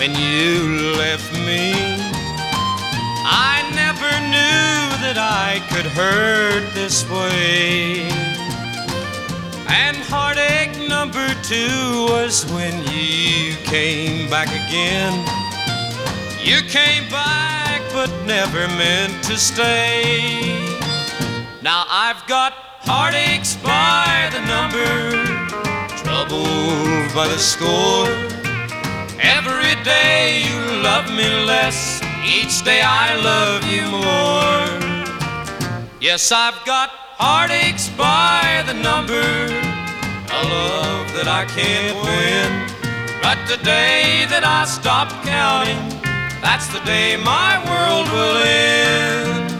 when you left me. I never knew that I could hurt this way. And heartache number 2 was when you came back again. You came back but never meant to stay. Now I've got heartaches by the number, troubles by the score. Every day you love me less, each day I love you more. Yes, I've got heartaches by the number, a love that I can't win. But the day that I stop counting, that's the day my world will end.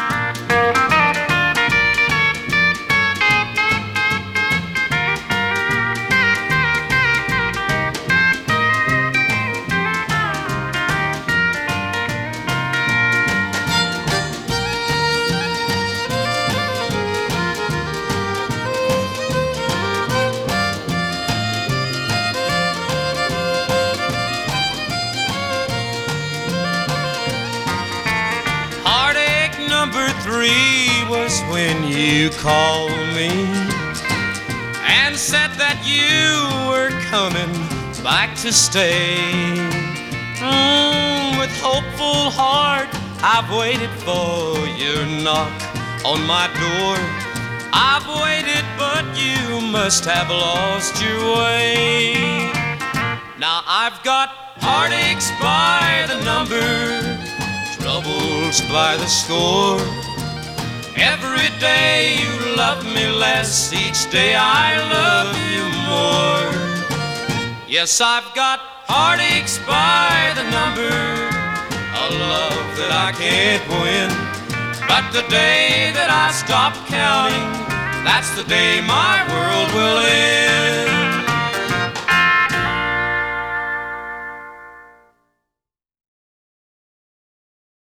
Number 3 was when you called me and said that you were coming back to stay. With hopeful heart I've waited for your knock on my door. I've waited but you must have lost your way. Now I've got heartaches by the number, troubles by the score. Every day you love me less, each day I love you more. Yes, I've got heartaches by the number, a love that I can't win. But the day that I stop counting, that's the day my world will end.